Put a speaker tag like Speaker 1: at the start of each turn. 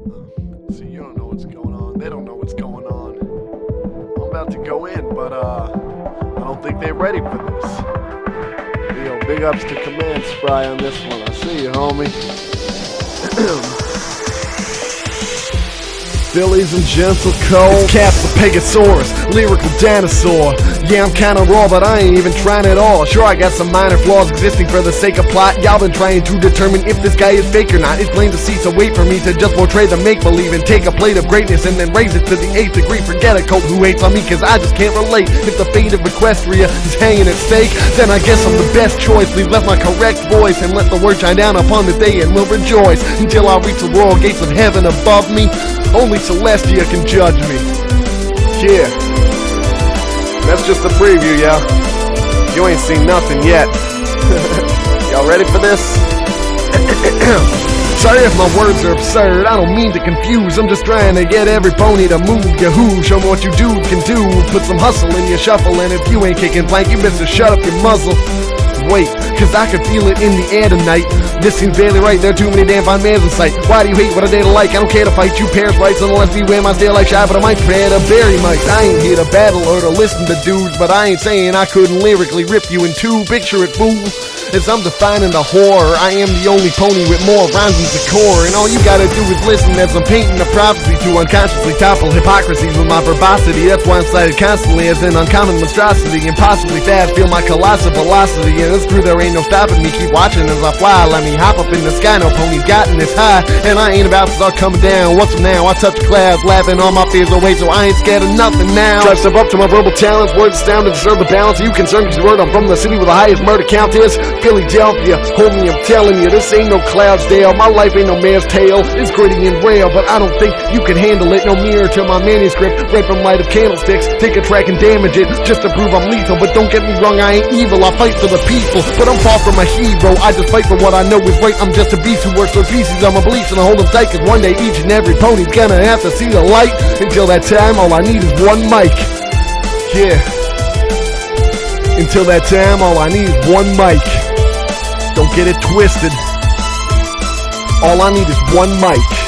Speaker 1: See, you don't know what's going on. They don't know what's going on. I'm about to go in, but I don't think they're ready for this. Yo, big ups to Command Spry on this one. I see you, homie. Phillies and gentle cold. It's Caps the Pegasaurus, lyrical dinosaur. Yeah, I'm kinda raw, but I ain't even trying at all. Sure, I got some minor flaws existing for the sake of plot. Y'all been trying to determine if this guy is fake or not. It's plain to see, so wait for me to just portray the make-believe and take a plate of greatness and then raise it to the 8th degree. Forget a cult who hates on me, cause I just can't relate. If the fate of Equestria is hanging at stake, then I guess I'm the best choice. Please let my correct voice and let the word shine down upon the day, and we'll rejoice until I reach the royal gates of heaven above me. Only Celestia can judge me. Yeah. That's just a preview, y'all. You ain't seen nothing yet. Y'all ready for this? Sorry if my words are absurd, I don't mean to confuse. I'm just trying to get every pony to move. Yahoo, show me what you do can do. Put some hustle in your shuffle, and if you ain't kicking blank, you best to shut up your muzzle. Wait, cause I can feel it in the air tonight. This seems barely right, there are too many damn fine mans in sight. Why do you hate what a day to like? I don't care to fight you parents' rights unless we wear my stare like shy, but I might prepare to bury mice. I ain't here to battle or to listen to dudes, but I ain't saying I couldn't lyrically rip you in two. Picture it, fool, as I'm defining the horror. I am the only pony with more rhymes than Zakor, and all you gotta do is listen as I'm painting a prophecy to unconsciously topple hypocrisy with my verbosity. That's why I'm cited constantly as an uncommon monstrosity, impossibly fast, feel my colossal velocity, and screw, there ain't no stopping me. Keep watching as I fly, let me hop up in the sky. No pony's gotten this high, and I ain't about to start coming down. What's up now? I touch the clouds, laughing all my fears away, so I ain't scared of nothing now. Try to step up to my verbal talents, words astound to deserve the balance. Are you concerned cause you heard I'm from the city where the highest murder count is? Philadelphia, homie, I'm telling you, this ain't no Cloudsdale. My life ain't no mare's tail. It's gritty and real, but I don't think you can handle it. No mirror to my manuscript, right from light of candlesticks. Take a track and damage it, just to prove I'm lethal. But don't get me wrong, I ain't evil, I fight for the people. But I'm far from a hero, I just fight for what I know is right. I'm just a beast who works for pieces. I'm a belief and I hold them tight, cause one day each and every pony's gonna have to see the light. Until that time, all I need is one mic. Yeah. Until that time, all I need is one mic. Don't get it twisted. All I need is one mic.